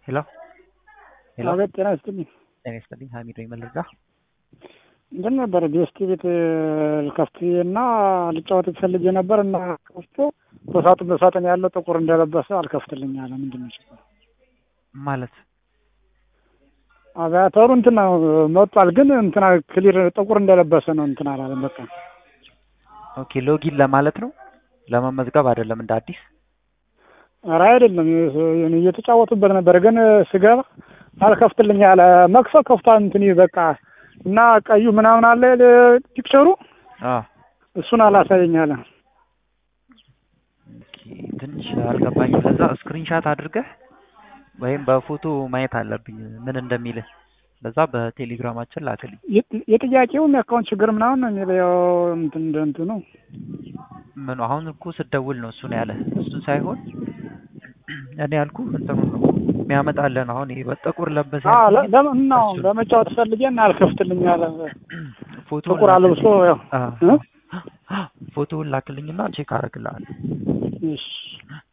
ሄሎ ሄሎ አቤት ጤና ይስጥልኝ። ጤና ይስጥልኝ። ሀሚድ ወይ መልጋ እንትን ነበር ዲኤስቲ ቤት ልከፍት እና ልጫወት ፈልጌ ነበር እና ከፍቶ በሳጥን ያለው ጥቁር እንደለበሰ አልከፍትልኝ አለ። ምንድን ነው ችግሩ? ማለት አቪያተሩ እንትን መጥቷል፣ ግን እንትና ክሊር ጥቁር እንደለበሰ ነው እንትን አላለም። በቃ ኦኬ፣ ሎጊን ለማለት ነው ለመመዝገብ አይደለም እንደ አዲስ። ኧረ አይደለም፣ እየተጫወቱበት ነበር፣ ግን ስገባ አልከፍትልኝ አለ። መክፈት ከፍቷል እንትን በቃ እና ቀዩ ምናምን አለ ፒክቸሩ እሱን አላሳየኝ አለ። ኦኬ፣ ትንሽ አልገባኝም። ለዛ ስክሪንሻት አድርገህ ወይም በፎቶ ማየት አለብኝ ምን እንደሚልህ። ለዛ በቴሌግራማችን ላክልኝ። የጥያቄውም የአካውንት ችግር ምናምን ነው የሚለው እንትኑ ምን አሁን እኮ ስትደውል ነው እሱ ነው ያለ። እሱን ሳይሆን እኔ ያልኩ እንትኑ ነው የሚያመጣልን። አሁን ይሄ በጥቁር ለበሰ ለምን ነው ለመጫወት ፈልጌና አልከፍትልኝ አለ። ፎቶ ጥቁር አለብሶ ያው ፎቶውን ላክልኝና ቼክ አደርግልሃለሁ። እሺ